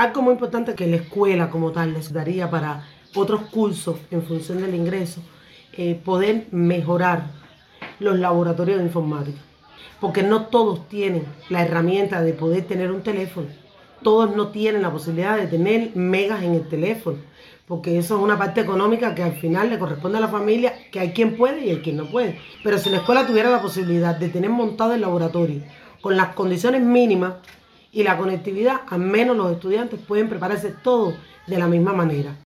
Algo muy importante que la escuela como tal les daría para otros cursos en función del ingreso, poder mejorar los laboratorios de informática. Porque no todos tienen la herramienta de poder tener un teléfono. Todos no tienen la posibilidad de tener megas en el teléfono. Porque eso es una parte económica que al final le corresponde a la familia, que hay quien puede y hay quien no puede. Pero si la escuela tuviera la posibilidad de tener montado el laboratorio con las condiciones mínimas y la conectividad, al menos los estudiantes pueden prepararse todos de la misma manera.